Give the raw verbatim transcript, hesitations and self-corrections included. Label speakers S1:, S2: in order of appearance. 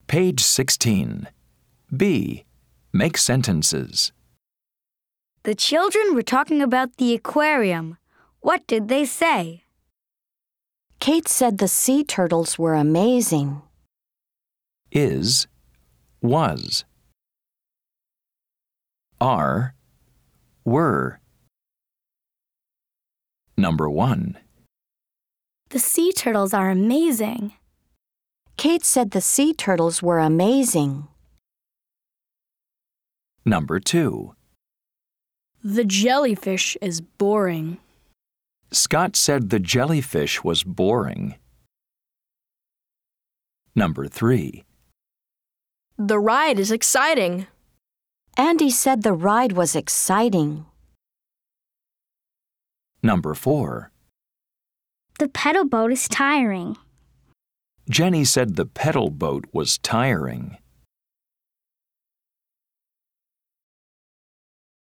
S1: Page sixteen. B. Make sentences.
S2: The children were talking about the aquarium. What did they say?
S3: Kate said the sea turtles were amazing.
S1: Is, was. Are, were. Number one.
S4: The sea turtles are amazing.
S3: Kate said the sea turtles were amazing.
S1: Number two.
S4: The jellyfish is boring.
S1: Scott said the jellyfish was boring. Number three.
S5: The ride is exciting.
S3: Andy said the ride was exciting.
S1: Number four.
S6: The pedal boat is tiring.
S1: Jenny said the pedal boat was tiring.